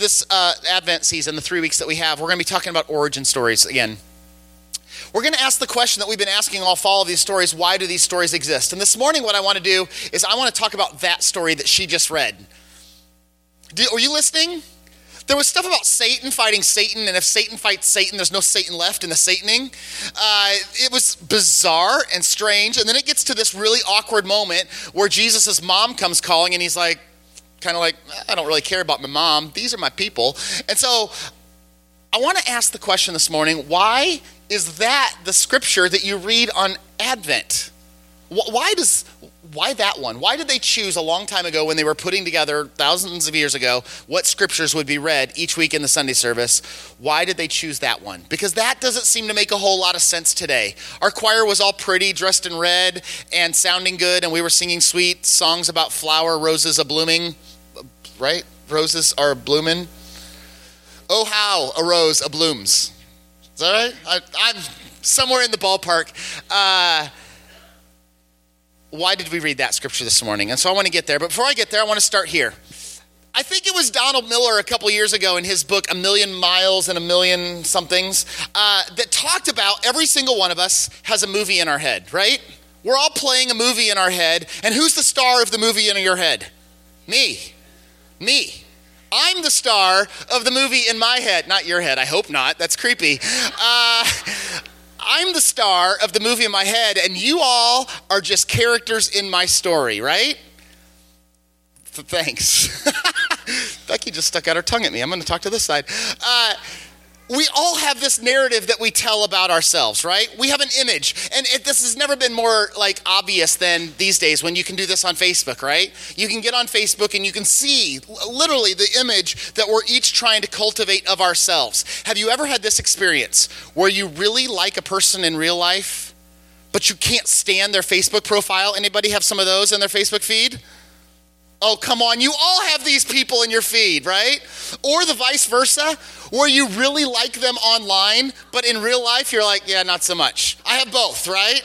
this Advent season, the 3 weeks that we have, we're going to be talking about origin stories again. We're going to ask the question that we've been asking all fall of these stories: why do these stories exist? And this morning what I want to do is I want to talk about that story that she just read. Were you listening? There was stuff about Satan fighting Satan, and if Satan fights Satan, there's no Satan left in the Sataning. It was bizarre and strange, and then it gets to this really awkward moment where Jesus' mom comes calling, and he's like, kind of like, I don't really care about my mom. These are my people. And so I want to ask the question this morning: why is that the scripture that you read on Advent? Why that one? Why did they choose a long time ago, when they were putting together thousands of years ago what scriptures would be read each week in the Sunday service? Why did they choose that one? Because that doesn't seem to make a whole lot of sense today. Our choir was all pretty, dressed in red and sounding good, and we were singing sweet songs about flower, roses a-blooming, right? Roses are blooming. Oh, how a rose a-blooms. Is that right? I'm somewhere in the ballpark. Why did we read that scripture this morning? And so I want to get there. But before I get there, I want to start here. I think it was Donald Miller a couple years ago in his book, A Million Miles and a Million Somethings, that talked about every single one of us has a movie in our head, right? We're all playing a movie in our head. And who's the star of the movie in your head? Me. I'm the star of the movie in my head. Not your head. I hope not. That's creepy. I'm the star of the movie in my head, and you all are just characters in my story, right? Thanks. Becky just stuck out her tongue at me. I'm going to talk to this side. We all have this narrative that we tell about ourselves, right? We have an image, and this has never been more obvious than these days when you can do this on Facebook, right? You can get on Facebook and you can see literally the image that we're each trying to cultivate of ourselves. Have you ever had this experience where you really like a person in real life, but you can't stand their Facebook profile? Anybody have some of those in their Facebook feed? Oh, come on. You all have these people in your feed, right? Or the vice versa, where you really like them online, but in real life, you're like, yeah, not so much. I have both, right?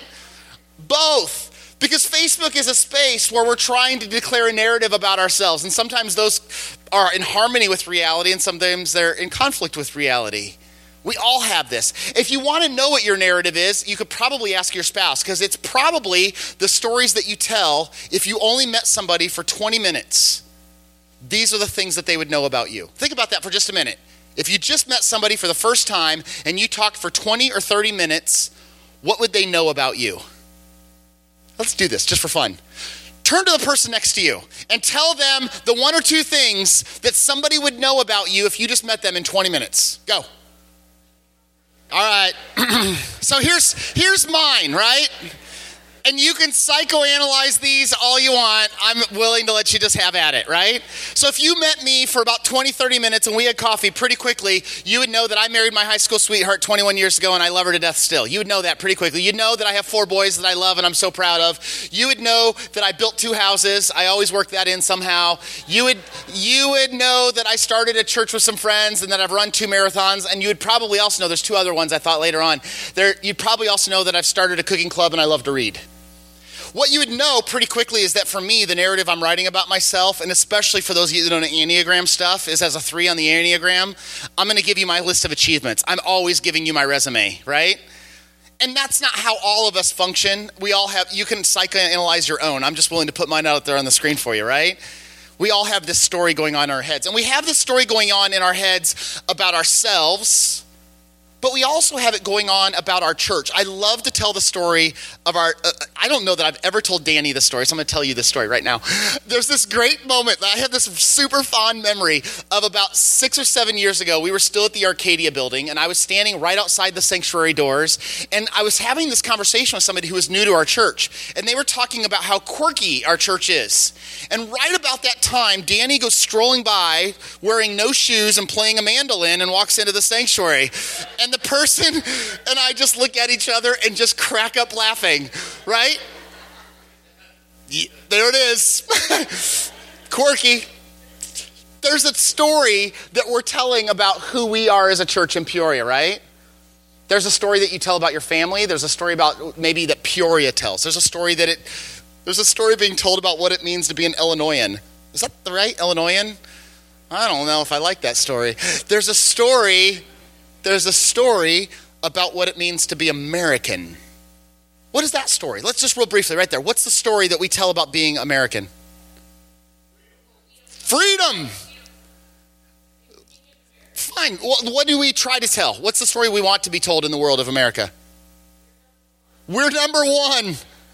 Both. Because Facebook is a space where we're trying to declare a narrative about ourselves. And sometimes those are in harmony with reality, and sometimes they're in conflict with reality. We all have this. If you want to know what your narrative is, you could probably ask your spouse, because it's probably the stories that you tell if you only met somebody for 20 minutes. These are the things that they would know about you. Think about that for just a minute. If you just met somebody for the first time and you talked for 20 or 30 minutes, what would they know about you? Let's do this just for fun. Turn to the person next to you and tell them the one or two things that somebody would know about you if you just met them in 20 minutes. Go. All right, so here's mine, right? And you can psychoanalyze these all you want. I'm willing to let you just have at it, right? So if you met me for about 20, 30 minutes and we had coffee pretty quickly, you would know that I married my high school sweetheart 21 years ago and I love her to death still. You would know that pretty quickly. You'd know that I have 4 boys that I love and I'm so proud of. You would know that I built 2 houses. I always work that in somehow. You would know that I started a church with some friends and that I've run 2 marathons. And you would probably also know, there's 2 other ones I thought later on. You'd probably also know that I've started a cooking club and I love to read. What you would know pretty quickly is that for me, the narrative I'm writing about myself, and especially for those of you that don't know Enneagram stuff, is as a 3 on the Enneagram, I'm going to give you my list of achievements. I'm always giving you my resume, right? And that's not how all of us function. You can psychoanalyze your own. I'm just willing to put mine out there on the screen for you, right? We all have this story going on in our heads. And we have this story going on in our heads about ourselves, but we also have it going on about our church. I love to tell the story of I don't know that I've ever told Danny this story, so I'm going to tell you this story right now. There's this great moment. I have this super fond memory of about 6 or 7 years ago. We were still at the Arcadia building, and I was standing right outside the sanctuary doors, and I was having this conversation with somebody who was new to our church, and they were talking about how quirky our church is. And right about that time, Danny goes strolling by, wearing no shoes and playing a mandolin, and walks into the sanctuary. And the person and I just look at each other and just crack up laughing, right? There it is. Quirky. There's a story that we're telling about who we are as a church in Peoria, right? There's a story that you tell about your family. There's a story about maybe that Peoria tells. There's a story being told about what it means to be an Illinoisan. Is that the right Illinoisan? I don't know if I like that story. There's a story about what it means to be American. What is that story? Let's just real briefly right there. What's the story that we tell about being American? Freedom. Fine. What do we try to tell? What's the story we want to be told in the world of America? We're number one.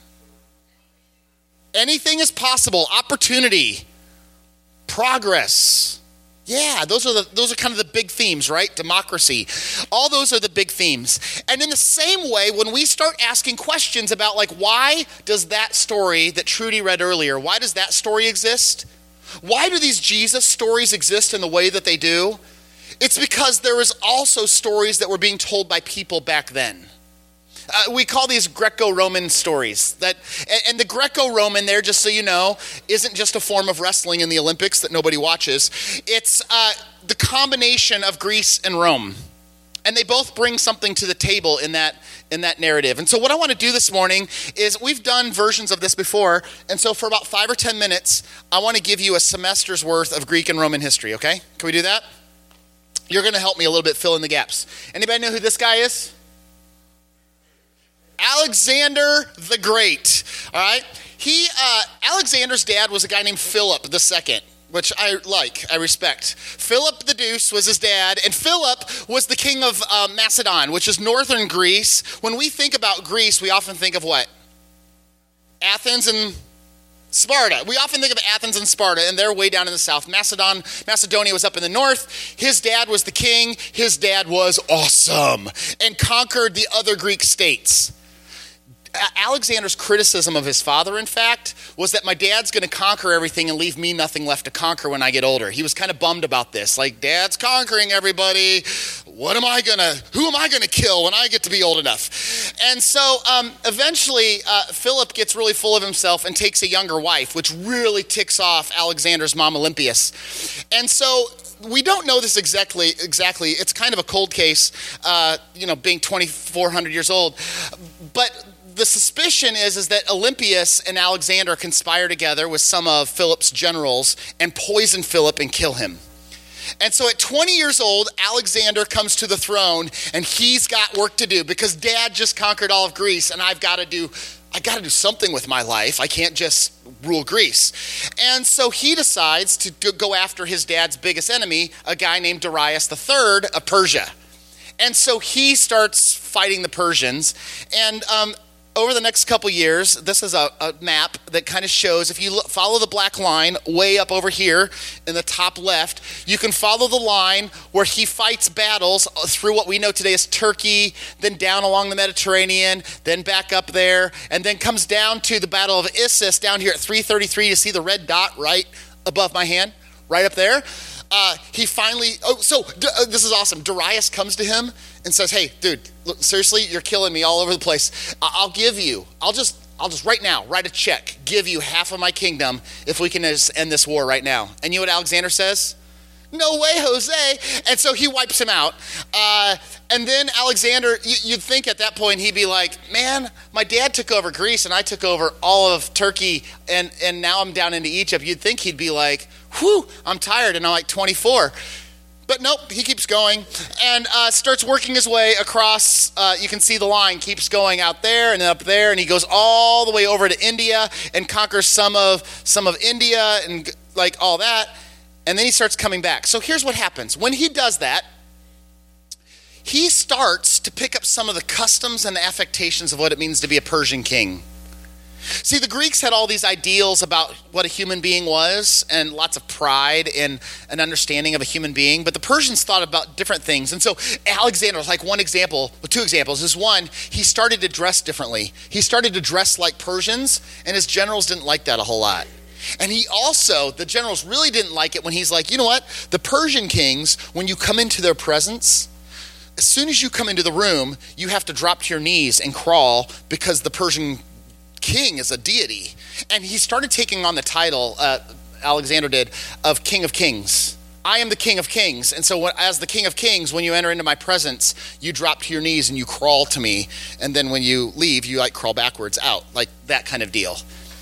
Anything is possible. Opportunity. Progress. Yeah, those are kind of the big themes, right? Democracy. All those are the big themes. And in the same way, when we start asking questions about like, why does that story that Trudy read earlier, why does that story exist? Why do these Jesus stories exist in the way that they do? It's because there was also stories that were being told by people back then. We call these Greco-Roman stories. And the Greco-Roman there, just so you know, isn't just a form of wrestling in the Olympics that nobody watches. It's the combination of Greece and Rome. And they both bring something to the table in that narrative. And so what I want to do this morning is, we've done versions of this before, and so for about 5 or 10 minutes, I want to give you a semester's worth of Greek and Roman history, okay? Can we do that? You're going to help me a little bit fill in the gaps. Anybody know who this guy is? Alexander the Great, all right? Alexander's dad was a guy named Philip II, which I respect. Philip the Deuce was his dad, and Philip was the king of Macedon, which is northern Greece. When we think about Greece, we often think of what? Athens and Sparta. We often think of Athens and Sparta, and they're way down in the south. Macedonia was up in the north. His dad was the king. His dad was awesome and conquered the other Greek states. Alexander's criticism of his father, in fact, was that my dad's going to conquer everything and leave me nothing left to conquer when I get older. He was kind of bummed about this. Like, Dad's conquering everybody. Who am I going to kill when I get to be old enough? And so eventually Philip gets really full of himself and takes a younger wife, which really ticks off Alexander's mom, Olympias. And so we don't know this exactly. It's kind of a cold case, being 2,400 years old. But the suspicion is that Olympias and Alexander conspire together with some of Philip's generals and poison Philip and kill him. And so at 20 years old, Alexander comes to the throne, and he's got work to do because Dad just conquered all of Greece, and I got to do something with my life. I can't just rule Greece. And so he decides to go after his dad's biggest enemy, a guy named Darius III of Persia. And so he starts fighting the Persians, and over the next couple years, this is a map that kind of shows, if you follow the black line way up over here in the top left, you can follow the line where he fights battles through what we know today as Turkey, then down along the Mediterranean, then back up there, and then comes down to the Battle of Issus down here at 333. You see the red dot right above my hand, right up there? This is awesome. Darius comes to him and says, "Hey, dude, look, seriously, you're killing me all over the place. I'll just right now write a check, give you half of my kingdom if we can just end this war right now." And you know what Alexander says? "No way, Jose." And so he wipes him out. And then Alexander, you'd think at that point he'd be like, "Man, my dad took over Greece and I took over all of Turkey and now I'm down into Egypt." You'd think he'd be like, "Whew, I'm tired and I'm like 24. But nope, he keeps going and starts working his way across. You can see the line keeps going out there and up there, and he goes all the way over to India and conquers some of India and like all that. And then he starts coming back. So here's what happens. When he does that, he starts to pick up some of the customs and the affectations of what it means to be a Persian king. See, the Greeks had all these ideals about what a human being was and lots of pride and an understanding of a human being, but the Persians thought about different things. And so Alexander, like one example, well, two examples, is one, he started to dress differently. He started to dress like Persians, and his generals didn't like that a whole lot. And the generals really didn't like it when he's like, you know what? The Persian kings, when you come into their presence, as soon as you come into the room, you have to drop to your knees and crawl because the Persian king is a deity. And he started taking on the title, Alexander did, of King of Kings. I am the King of Kings. And so as the King of Kings, when you enter into my presence, you drop to your knees and you crawl to me. And then when you leave, you like crawl backwards out, like that kind of deal.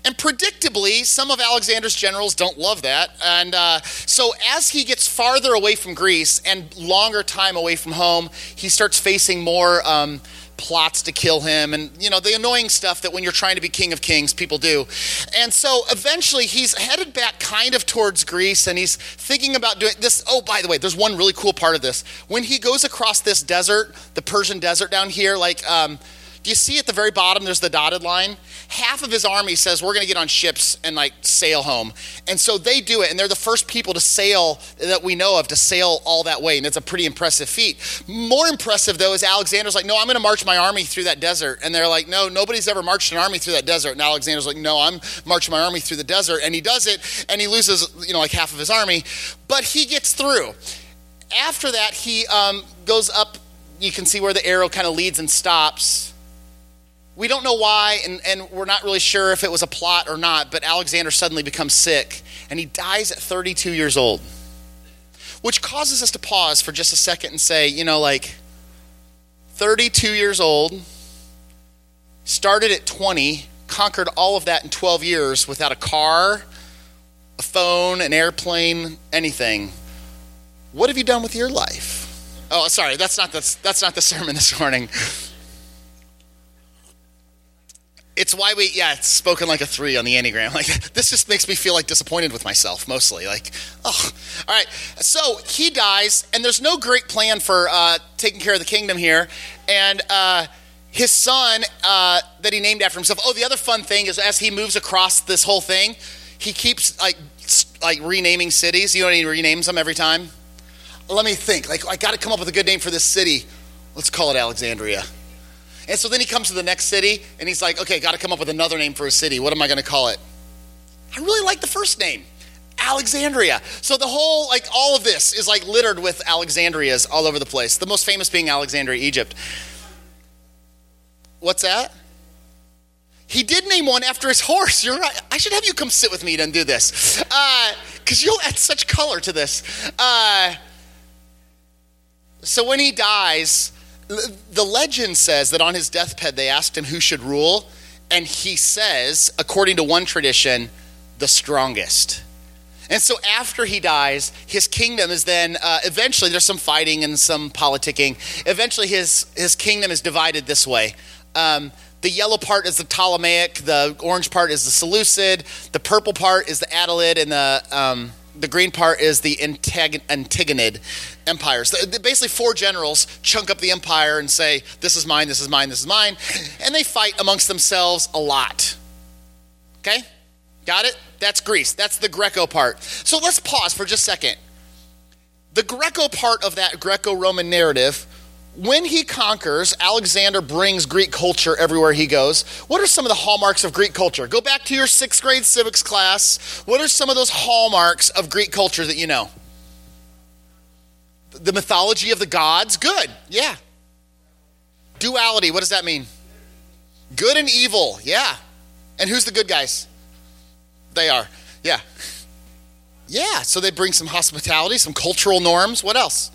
And predictably, some of Alexander's generals don't love that. And so as he gets farther away from Greece and longer time away from home, he starts facing more plots to kill him and, the annoying stuff that when you're trying to be king of kings, people do. And so eventually he's headed back kind of towards Greece, and he's thinking about doing this. Oh, by the way, there's one really cool part of this. When he goes across this desert, the Persian desert down here, do you see at the very bottom, there's the dotted line? Half of his army says, we're going to get on ships and sail home. And so they do it, and they're the first people to sail that we know of to sail all that way, and it's a pretty impressive feat. More impressive, though, is Alexander's like, no, I'm going to march my army through that desert. And they're like, no, nobody's ever marched an army through that desert. And Alexander's like, no, I'm marching my army through the desert. And he does it, and he loses, half of his army. But he gets through. After that, he goes up. You can see where the arrow kind of leads and stops. We don't know why, and we're not really sure if it was a plot or not, but Alexander suddenly becomes sick, and he dies at 32 years old, which causes us to pause for just a second and say, 32 years old, started at 20, conquered all of that in 12 years without a car, a phone, an airplane, anything. What have you done with your life? Oh, sorry, that's not the sermon this morning. It's why it's spoken like a 3 on the Enneagram. This just makes me feel disappointed with myself, mostly. All right. So he dies, and there's no great plan for taking care of the kingdom here. And his son that he named after himself. Oh, the other fun thing is as he moves across this whole thing, he keeps renaming cities. He renames them every time. Let me think. I got to come up with a good name for this city. Let's call it Alexandria. And so then he comes to the next city, and he's like, okay, got to come up with another name for a city. What am I going to call it? I really like the first name, Alexandria. So the whole, all of this is littered with Alexandrias all over the place. The most famous being Alexandria, Egypt. What's that? He did name one after his horse. You're right. I should have you come sit with me and do this. Because you'll add such color to this. So when he dies, the legend says that on his deathbed they asked him who should rule, and he says, according to one tradition, the strongest. And so after he dies, his kingdom is then, eventually there's some fighting and some politicking. Eventually his kingdom is divided this way. The yellow part is the Ptolemaic, the orange part is the Seleucid, the purple part is the Attalid, and the green part is the Antigonid empires. Basically 4 generals chunk up the empire and say, this is mine, this is mine, this is mine. And they fight amongst themselves a lot. Okay? Got it? That's Greece. That's the Greco part. So let's pause for just a second. The Greco part of that Greco-Roman narrative, when he conquers, Alexander brings Greek culture everywhere he goes. What are some of the hallmarks of Greek culture? Go back to your 6th grade civics class. What are some of those hallmarks of Greek culture that you know? The mythology of the gods? Good. Yeah. Duality. What does that mean? Good and evil. Yeah. And who's the good guys? They are. Yeah. Yeah. So they bring some hospitality, some cultural norms. What else?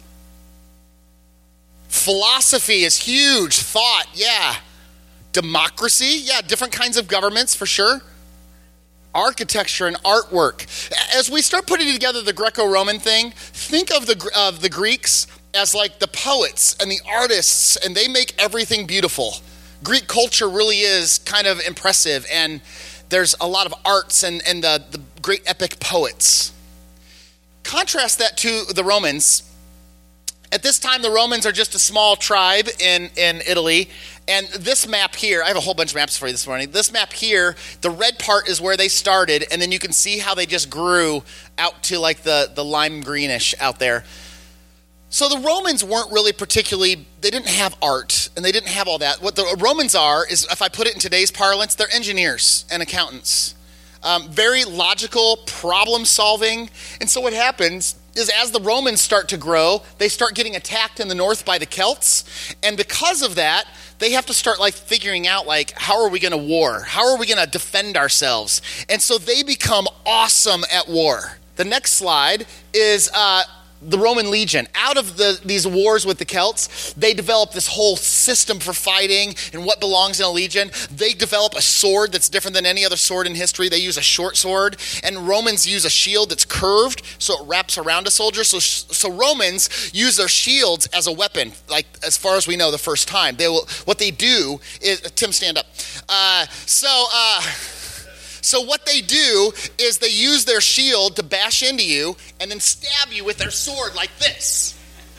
Philosophy is huge. Thought, yeah. Democracy, yeah. Different kinds of governments, for sure. Architecture and artwork. As we start putting together the Greco-Roman thing, think of the Greeks as the poets and the artists, and they make everything beautiful. Greek culture really is kind of impressive, and there's a lot of arts and the great epic poets. Contrast that to the Romans. At this time, the Romans are just a small tribe in Italy. And this map here, I have a whole bunch of maps for you this morning. This map here, the red part is where they started. And then you can see how they just grew out to the lime greenish out there. So the Romans weren't really particularly, they didn't have art. And they didn't have all that. What the Romans are is, if I put it in today's parlance, they're engineers and accountants. Very logical, problem solving. And so what happens is as the Romans start to grow, they start getting attacked in the north by the Celts. And because of that, they have to start figuring out how are we going to war? How are we going to defend ourselves? And so they become awesome at war. The next slide is the Roman legion, out of these wars with the Celts, they develop this whole system for fighting and what belongs in a legion. They develop a sword that's different than any other sword in history. They use a short sword, and Romans use a shield that's curved, so it wraps around a soldier. So Romans use their shields as a weapon, like as far as we know, the first time. What they do is, Tim, stand up. So what they do is they use their shield to bash into you and then stab you with their sword like this.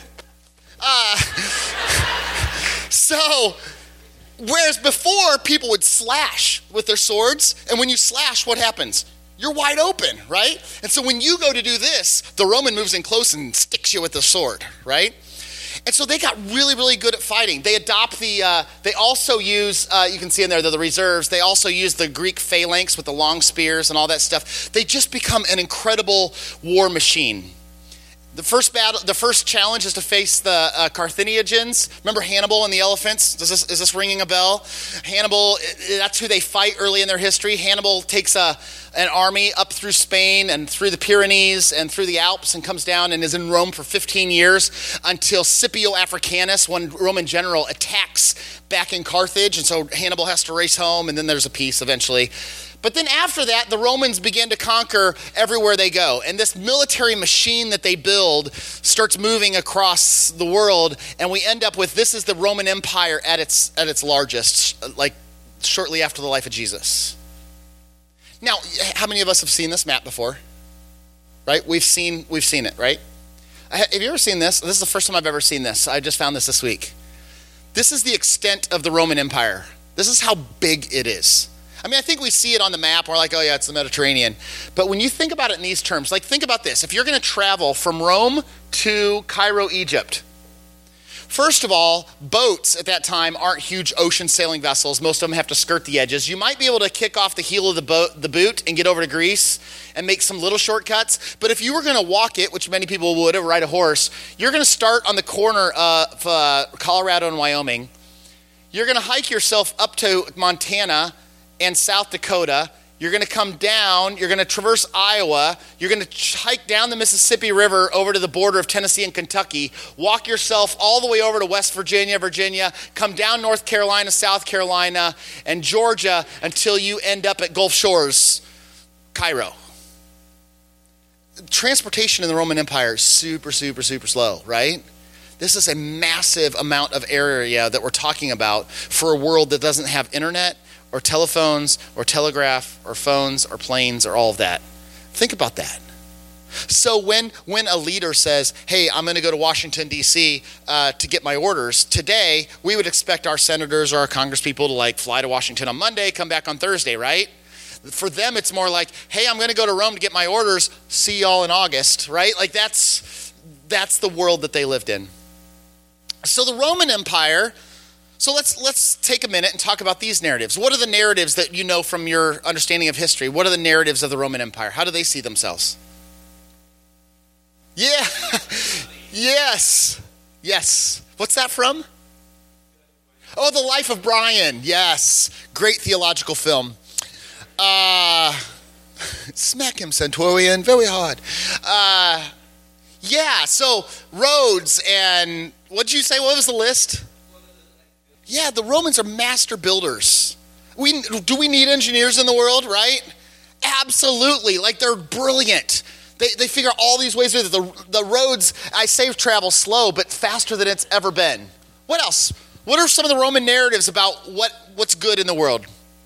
So, whereas before people would slash with their swords, and when you slash, what happens? You're wide open, right? And so when you go to do this, the Roman moves in close and sticks you with the sword, right? And so they got really, really good at fighting. They adopt they also use, you can see in there, the reserves. They also use the Greek phalanx with the long spears and all that stuff. They just become an incredible war machine. The first challenge is to face the Carthaginians. Remember Hannibal and the elephants? Is this ringing a bell? Hannibal, that's who they fight early in their history. Hannibal takes an army up through Spain and through the Pyrenees and through the Alps and comes down and is in Rome for 15 years until Scipio Africanus, one Roman general, attacks back in Carthage. And so Hannibal has to race home, and then there's a peace eventually. But then after that, the Romans begin to conquer everywhere they go. And this military machine that they build starts moving across the world. And we end up with, this is the Roman Empire at its largest, like shortly after the life of Jesus. Now, how many of us have seen this map before? Right? We've seen it, right? Have you ever seen this? This is the first time I've ever seen this. I just found this week. This is the extent of the Roman Empire. This is how big it is. I mean, I think we see it on the map. We're like, oh yeah, it's the Mediterranean. But when you think about it in these terms, like think about this. If you're going to travel from Rome to Cairo, Egypt, first of all, boats at that time aren't huge ocean sailing vessels. Most of them have to skirt the edges. You might be able to kick off the heel of the boot and get over to Greece and make some little shortcuts. But if you were going to walk it, which many people would, or ride a horse, you're going to start on the corner of Colorado and Wyoming. You're going to hike yourself up to Montana and South Dakota. You're going to come down, you're going to traverse Iowa, you're going to hike down the Mississippi River over to the border of Tennessee and Kentucky, walk yourself all the way over to West Virginia, come down North Carolina, South Carolina, and Georgia until you end up at Gulf Shores, Cairo. Transportation in the Roman Empire is super, super, super slow, right? This is a massive amount of area that we're talking about for a world that doesn't have internet, or telephones, or telegraph, or phones, or planes, or all of that. Think about that. So when a leader says, hey, I'm going to go to Washington, D.C. To get my orders, today we would expect our senators or our congresspeople to fly to Washington on Monday, come back on Thursday, right? For them, it's more like, hey, I'm going to go to Rome to get my orders, see y'all in August, right? Like that's the world that they lived in. So the Roman Empire. So let's take a minute and talk about these narratives. What are the narratives that you know from your understanding of history? What are the narratives of the Roman Empire? How do they see themselves? Yeah. Yes. What's that from? Oh, The Life of Brian. Yes. Great theological film. Smack him, Centurion. Very hard. Yeah, so roads and, what'd you say? What was the list? Yeah, the Romans are master builders. Do we need engineers in the world, right? Absolutely. They're brilliant. They figure out all these ways. The roads, I say travel slow, but faster than it's ever been. What else? What are some of the Roman narratives about what's good in the world?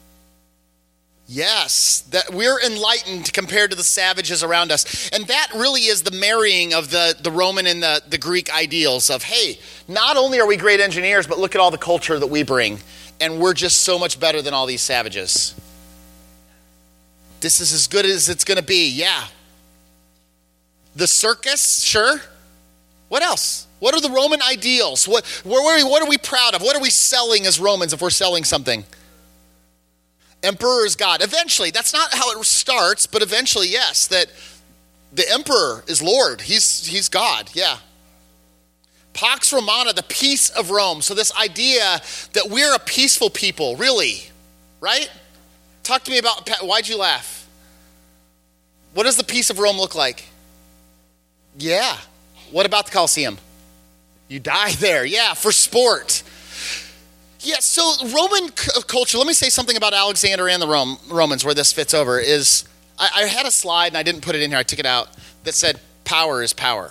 Yes, that we're enlightened compared to the savages around us. And that really is the marrying of the Roman and the Greek ideals of, hey, not only are we great engineers, but look at all the culture that we bring. And we're just so much better than all these savages. This is as good as it's going to be, yeah. The circus, sure. What else? What are the Roman ideals? What are we proud of? What are we selling as Romans if we're selling something? Emperor is God. Eventually, that's not how it starts, but eventually, yes, that the emperor is Lord. He's God, yeah. Pax Romana, the peace of Rome. So this idea that we're a peaceful people, really, right? Talk to me about, why'd you laugh? What does the peace of Rome look like? Yeah. What about the Colosseum? You die there. Yeah, for sport. Yeah, so Roman culture, let me say something about Alexander and the Romans where this fits over, is I had a slide, and I didn't put it in here, I took it out, that said power is power.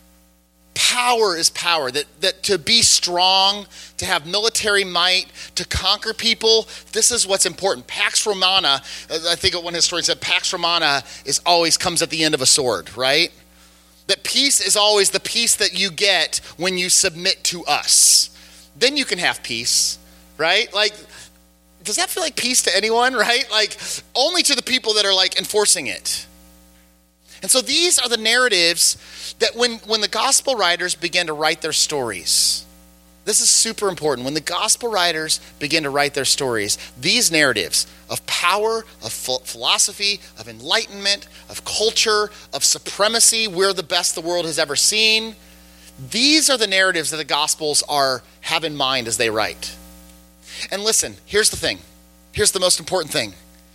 Power is power. That to be strong, to have military might, to conquer people, this is what's important. Pax Romana, I think one historian said, Pax Romana always comes at the end of a sword, right? That peace is always the peace that you get when you submit to us. Then you can have peace. Right? Like, does that feel like peace to anyone, right? Like, only to the people that are like enforcing it. And so these are the narratives that when the gospel writers begin to write their stories, this is super important. When the gospel writers begin to write their stories, these narratives of power, of philosophy, of enlightenment, of culture, of supremacy, we're the best the world has ever seen, these are the narratives that the gospels have in mind as they write. And listen, here's the thing. Here's the most important thing.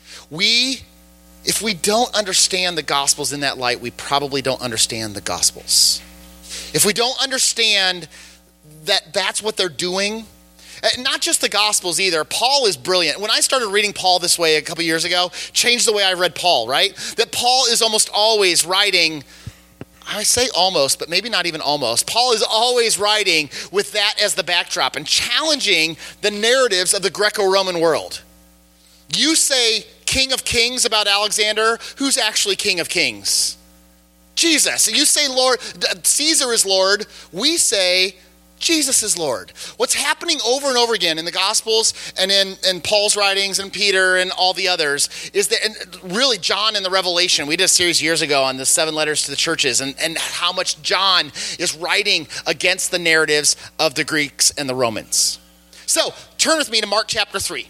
If we don't understand the Gospels in that light, we probably don't understand the Gospels. If we don't understand that that's what they're doing, not just the Gospels either. Paul is brilliant. When I started reading Paul this way a couple years ago, changed the way I read Paul, right? That Paul is almost always writing, I say almost, but maybe not even almost. Paul is always writing with that as the backdrop and challenging the narratives of the Greco-Roman world. You say King of Kings about Alexander, who's actually King of Kings? Jesus. You say Lord, Caesar is Lord, we say Jesus is Lord. What's happening over and over again in the Gospels and in Paul's writings and Peter and all the others is that, and really John in the Revelation, we did a series years ago on the 7 letters to the churches and how much John is writing against the narratives of the Greeks and the Romans. So turn with me to Mark chapter 3.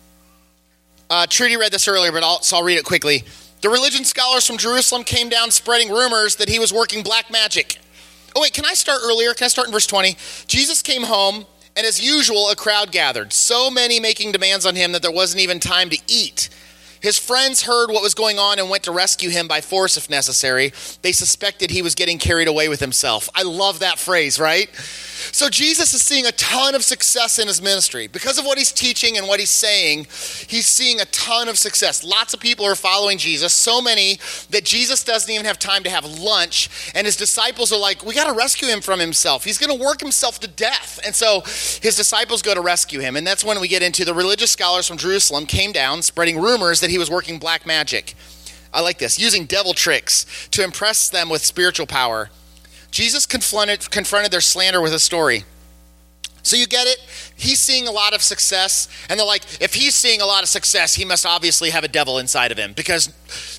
Trudy read this earlier, but I'll read it quickly. The religion scholars from Jerusalem came down spreading rumors that he was working black magic. Oh wait, can I start earlier? Can I start in verse 20? Jesus came home, and as usual, a crowd gathered, so many making demands on him that there wasn't even time to eat. His friends heard what was going on and went to rescue him by force if necessary. They suspected he was getting carried away with himself. I love that phrase, right? So Jesus is seeing a ton of success in his ministry. Because of what he's teaching and what he's saying, he's seeing a ton of success. Lots of people are following Jesus, so many that Jesus doesn't even have time to have lunch. And his disciples are like, we got to rescue him from himself. He's going to work himself to death. And so his disciples go to rescue him. And that's when we get into the religious scholars from Jerusalem came down spreading rumors that he was working black magic. I like this, using devil tricks to impress them with spiritual power. Jesus confronted their slander with a story. So you get it? He's seeing a lot of success, and they're like, if he's seeing a lot of success, he must obviously have a devil inside of him because,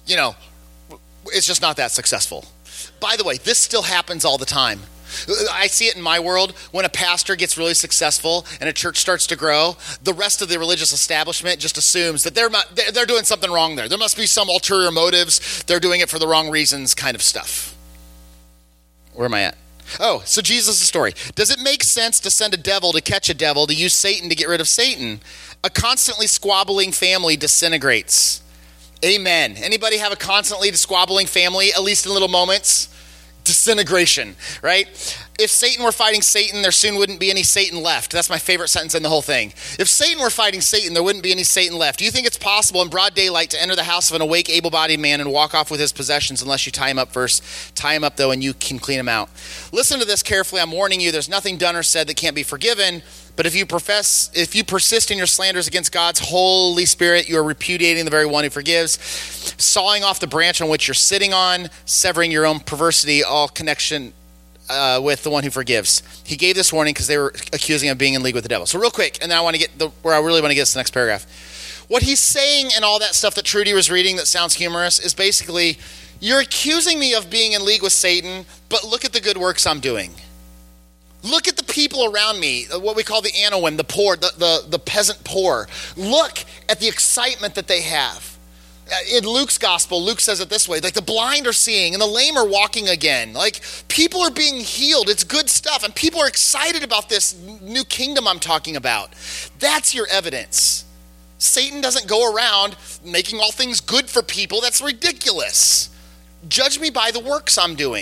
it's just not that successful. By the way, this still happens all the time. I see it in my world. When a pastor gets really successful and a church starts to grow, the rest of the religious establishment just assumes that they're doing something wrong there. There must be some ulterior motives. They're doing it for the wrong reasons kind of stuff. Where am I at? Oh, so Jesus' story. Does it make sense to send a devil to catch a devil, to use Satan to get rid of Satan? A constantly squabbling family disintegrates. Amen. Anybody have a constantly squabbling family, at least in little moments? Disintegration, right? If Satan were fighting Satan, there soon wouldn't be any Satan left. That's my favorite sentence in the whole thing. If Satan were fighting Satan, there wouldn't be any Satan left. Do you think it's possible in broad daylight to enter the house of an awake, able-bodied man and walk off with his possessions unless you tie him up first? Tie him up, though, and you can clean him out. Listen to this carefully. I'm warning you, there's nothing done or said that can't be forgiven. But if you persist in your slanders against God's Holy Spirit, you are repudiating the very one who forgives, sawing off the branch on which you're sitting on, severing your own perversity, all connection with the one who forgives. He gave this warning because they were accusing him of being in league with the devil. So real quick, and then I want to get where I really want to get to the next paragraph. What he's saying and all that stuff that Trudy was reading that sounds humorous is basically, you're accusing me of being in league with Satan, but look at the good works I'm doing. Look at the people around me, what we call the Anawim, the poor, the peasant poor. Look at the excitement that they have. In Luke's gospel, Luke says it this way, like the blind are seeing and the lame are walking again. Like people are being healed. It's good stuff. And people are excited about this new kingdom I'm talking about. That's your evidence. Satan doesn't go around making all things good for people. That's ridiculous. Judge me by the works I'm doing.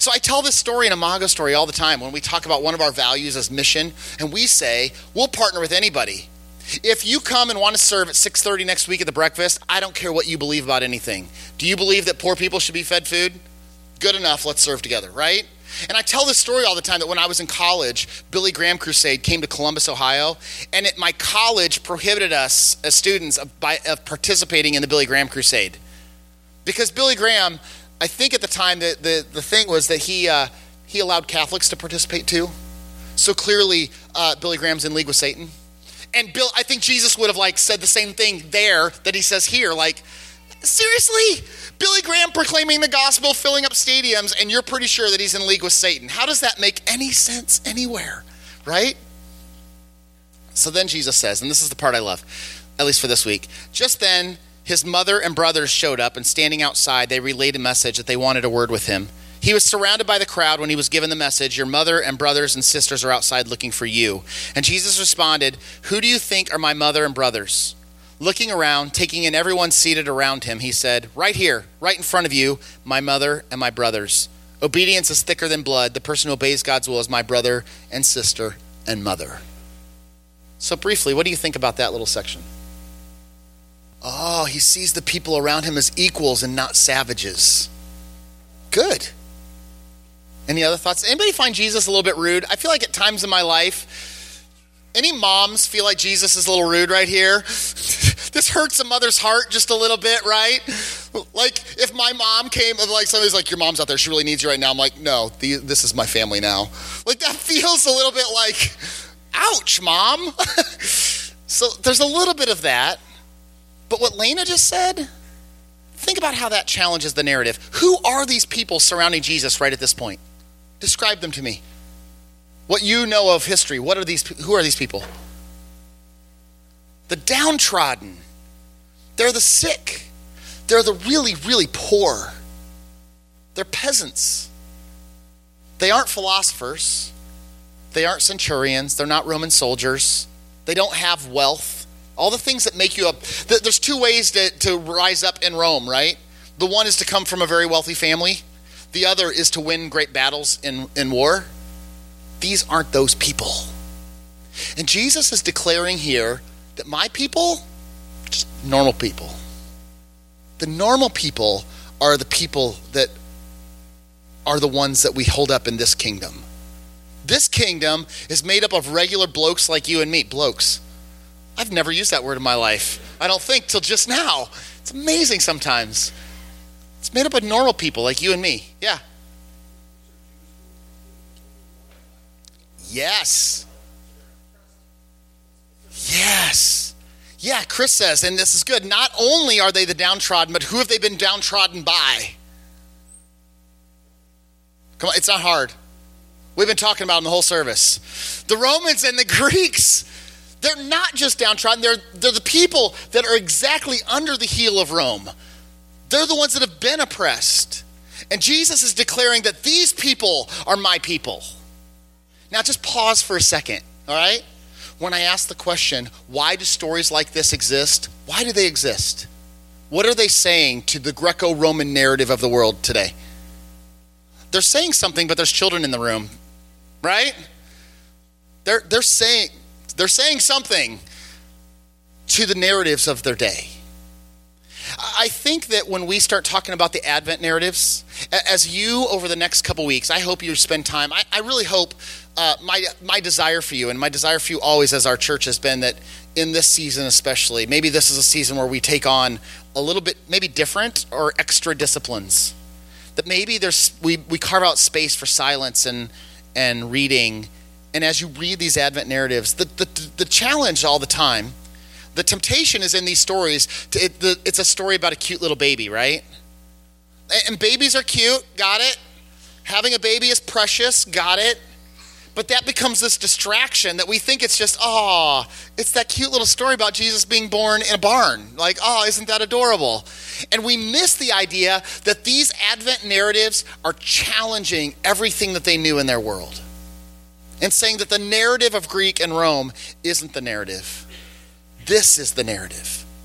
So I tell this story in Imago Story all the time when we talk about one of our values as mission, and we say, we'll partner with anybody. If you come and want to serve at 6:30 next week at the breakfast, I don't care what you believe about anything. Do you believe that poor people should be fed food? Good enough, let's serve together, right? And I tell this story all the time that when I was in college, Billy Graham Crusade came to Columbus, Ohio, and my college prohibited us as students of participating in the Billy Graham Crusade. Because Billy Graham, I think at the time, the thing was that he allowed Catholics to participate too. So clearly, Billy Graham's in league with Satan. And I think Jesus would have said the same thing there that he says here. Seriously? Billy Graham proclaiming the gospel, filling up stadiums, and you're pretty sure that he's in league with Satan. How does that make any sense anywhere, right? So then Jesus says, and this is the part I love, at least for this week. Just then, his mother and brothers showed up, and standing outside, they relayed a message that they wanted a word with him. He was surrounded by the crowd when he was given the message, your mother and brothers and sisters are outside looking for you. And Jesus responded, who do you think are my mother and brothers? Looking around, taking in everyone seated around him, he said, right here, right in front of you, my mother and my brothers. Obedience is thicker than blood. The person who obeys God's will is my brother and sister and mother. So briefly, what do you think about that little section? Oh, he sees the people around him as equals and not savages. Good. Any other thoughts? Anybody find Jesus a little bit rude? I feel like at times in my life, any moms feel like Jesus is a little rude right here? This hurts a mother's heart just a little bit, right? If my mom came, somebody's like, your mom's out there, she really needs you right now. I'm like, no, this is my family now. That feels a little bit ouch, Mom. So there's a little bit of that. But what Lena just said, think about how that challenges the narrative. Who are these people surrounding Jesus right at this point? Describe them to me. What you know of history, who are these people? The downtrodden. They're the sick. They're the really, really poor. They're peasants. They aren't philosophers. They aren't centurions. They're not Roman soldiers. They don't have wealth. All the things that make you up. There's two ways to rise up in Rome, right? The one is to come from a very wealthy family. The other is to win great battles in war. These aren't those people. And Jesus is declaring here that my people, just normal people. The normal people are the people that are the ones that we hold up in this kingdom. This kingdom is made up of regular blokes like you and me. Blokes. I've never used that word in my life. I don't think till just now. It's amazing sometimes. It's made up of normal people like you and me. Yeah. Yes. Yes. Yeah, Chris says, and this is good, not only are they the downtrodden, but who have they been downtrodden by? Come on, it's not hard. We've been talking about them the whole service. The Romans and the Greeks, they're not just downtrodden, they're the people that are exactly under the heel of Rome. They're the ones that have been oppressed. And Jesus is declaring that these people are my people. Now just pause for a second, all right? When I ask the question, why do stories like this exist? Why do they exist? What are they saying to the Greco-Roman narrative of the world today? They're saying something, but there's children in the room, right? They're saying something to the narratives of their day. I think that when we start talking about the Advent narratives, as you over the next couple weeks, I hope you spend time. I really hope my desire for you, and my desire for you always as our church has been that in this season especially, maybe this is a season where we take on a little bit maybe different or extra disciplines. That maybe we carve out space for silence and reading. And as you read these Advent narratives, the challenge all the time, the temptation is in these stories. It's a story about a cute little baby, right? And babies are cute, got it. Having a baby is precious, got it. But that becomes this distraction that we think it's just, it's that cute little story about Jesus being born in a barn. Isn't that adorable? And we miss the idea that these Advent narratives are challenging everything that they knew in their world. And saying that the narrative of Greek and Rome isn't the narrative. This is the narrative.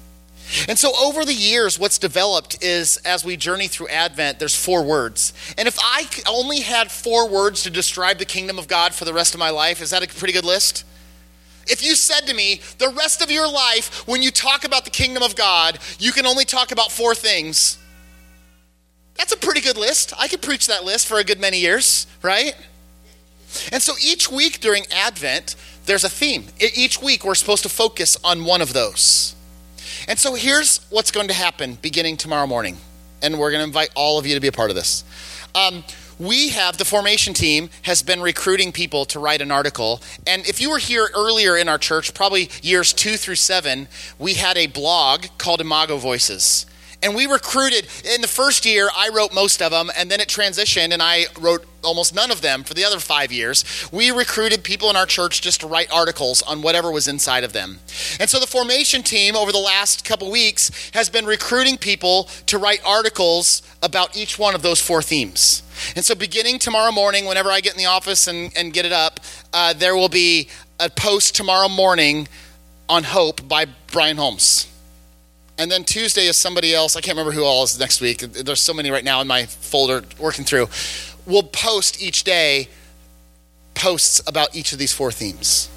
And so over the years, what's developed is, as we journey through Advent, there's 4 words. And if I only had 4 words to describe the kingdom of God for the rest of my life, is that a pretty good list? If you said to me, the rest of your life, when you talk about the kingdom of God, you can only talk about 4 things, that's a pretty good list. I could preach that list for a good many years, right? And so each week during Advent, there's a theme. Each week, we're supposed to focus on one of those. And so here's what's going to happen beginning tomorrow morning. And we're going to invite all of you to be a part of this. The formation team has been recruiting people to write an article. And if you were here earlier in our church, probably years 2 through 7, we had a blog called Imago Voices. And we recruited, in the first year, I wrote most of them, and then it transitioned, and I wrote almost none of them for the other 5 years. We recruited people in our church just to write articles on whatever was inside of them. And so the formation team, over the last couple weeks, has been recruiting people to write articles about each one of those 4 themes. And so beginning tomorrow morning, whenever I get in the office and get it up, there will be a post tomorrow morning on Hope by Brian Holmes. And then Tuesday is somebody else. I can't remember who all is next week. There's so many right now in my folder working through. We'll post each day posts about each of these 4 themes.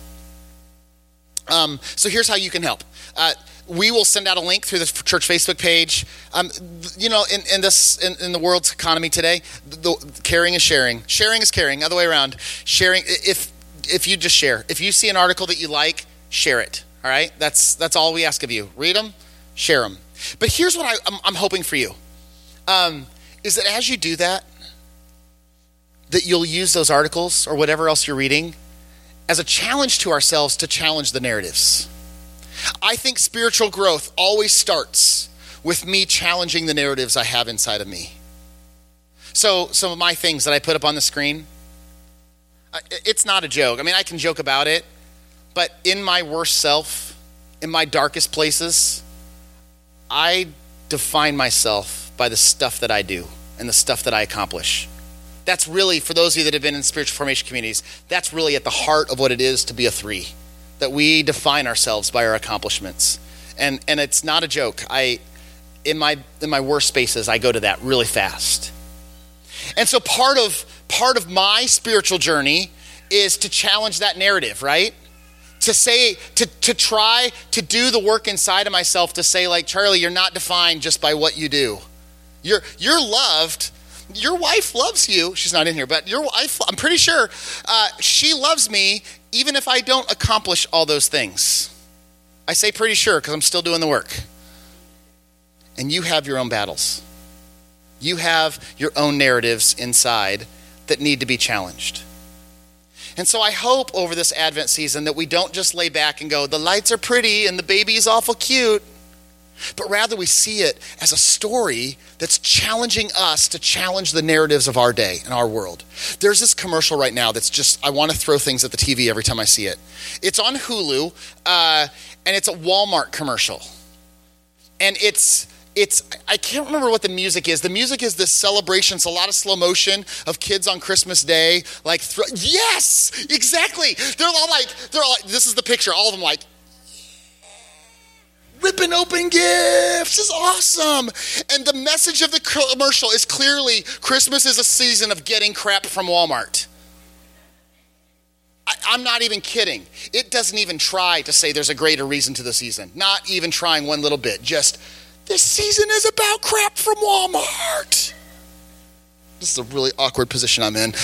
So here's how you can help. We will send out a link through the church Facebook page. In the world's economy today, caring is sharing. Sharing is caring. Other way around. Sharing. If you just share. If you see an article that you like, share it. All right. That's all we ask of you. Read them. Share them. But here's what I'm hoping for you, is that as you do that you'll use those articles or whatever else you're reading as a challenge to ourselves to challenge the narratives. I think spiritual growth always starts with me challenging the narratives I have inside of me. So some of my things that I put up on the screen, it's not a joke. I mean, I can joke about it, but in my worst self, in my darkest places, I define myself by the stuff that I do and the stuff that I accomplish. That's really, for those of you that have been in spiritual formation communities, that's really at the heart of what it is to be a 3, that we define ourselves by our accomplishments. And it's not a joke. In my worst spaces, I go to that really fast. And so part of my spiritual journey is to challenge that narrative, right? To try to do the work inside of myself to say, like, Charlie, you're not defined just by what you do. You're loved. Your wife loves you. She's not in here, but your wife, I'm pretty sure she loves me even if I don't accomplish all those things. I say pretty sure because I'm still doing the work. And you have your own battles. You have your own narratives inside that need to be challenged. And so I hope over this Advent season that we don't just lay back and go, the lights are pretty and the baby's awful cute, but rather we see it as a story that's challenging us to challenge the narratives of our day and our world. There's this commercial right now that's just, I want to throw things at the TV every time I see it. It's on Hulu, and it's a Walmart commercial. And it's I can't remember what the music is. The music is this celebration. It's a lot of slow motion of kids on Christmas Day. Yes, exactly. They're all like, this is the picture. All of them like, ripping open gifts. This is awesome. And the message of the commercial is clearly Christmas is a season of getting crap from Walmart. I'm not even kidding. It doesn't even try to say there's a greater reason to the season. Not even trying one little bit. Just, this season is about crap from Walmart. This is a really awkward position I'm in.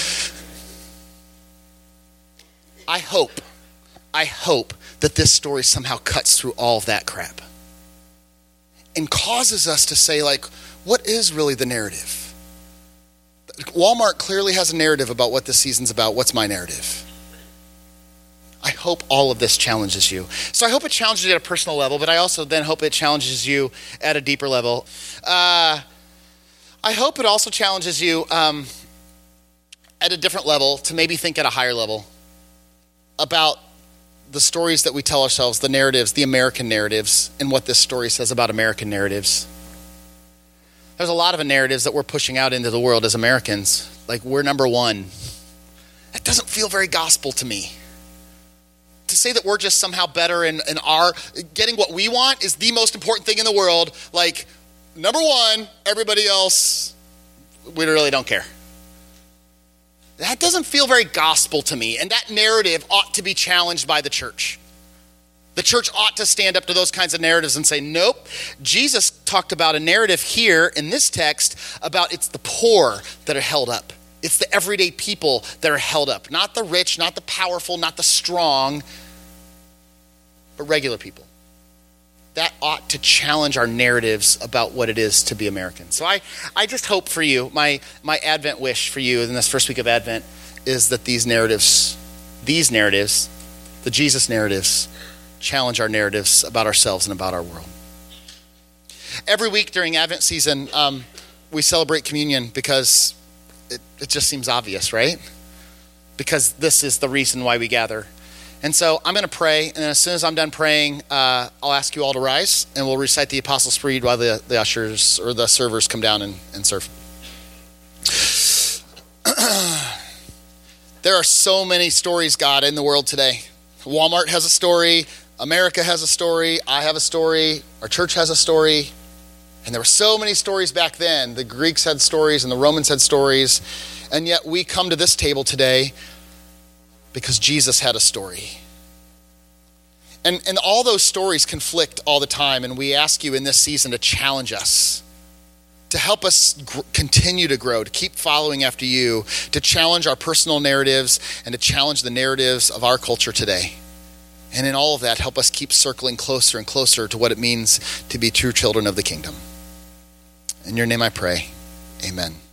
I hope that this story somehow cuts through all of that crap and causes us to say, like, what is really the narrative? Walmart clearly has a narrative about what this season's about. What's my narrative? I hope all of this challenges you. So I hope it challenges you at a personal level, but I also then hope it challenges you at a deeper level. I hope it also challenges you at a different level to maybe think at a higher level about the stories that we tell ourselves, the narratives, the American narratives, and what this story says about American narratives. There's a lot of narratives that we're pushing out into the world as Americans. Like, we're number one. That doesn't feel very gospel to me. To say that we're just somehow better in our getting what we want is the most important thing in the world. Like, number one, everybody else, we really don't care. That doesn't feel very gospel to me, and that narrative ought to be challenged by the church. The church ought to stand up to those kinds of narratives and say, nope. Jesus talked about a narrative here in this text about it's the poor that are held up. It's the everyday people that are held up. Not the rich, not the powerful, not the strong, but regular people. That ought to challenge our narratives about what it is to be American. So I just hope for you, my Advent wish for you in this first week of Advent is that these narratives, the Jesus narratives, challenge our narratives about ourselves and about our world. Every week during Advent season, we celebrate communion because it just seems obvious, right? Because this is the reason why we gather. And so I'm going to pray, and as soon as I'm done praying, I'll ask you all to rise, and we'll recite the Apostles' Creed while the ushers or the servers come down and serve. There are so many stories, God, in the world today. Walmart has a story. America has a story. I have a story. Our church has a story. And there were so many stories back then. The Greeks had stories and the Romans had stories. And yet we come to this table today because Jesus had a story. And all those stories conflict all the time. And we ask you in this season to challenge us, to help us continue to grow, to keep following after you, to challenge our personal narratives and to challenge the narratives of our culture today. And in all of that, help us keep circling closer and closer to what it means to be true children of the kingdom. In your name I pray, amen.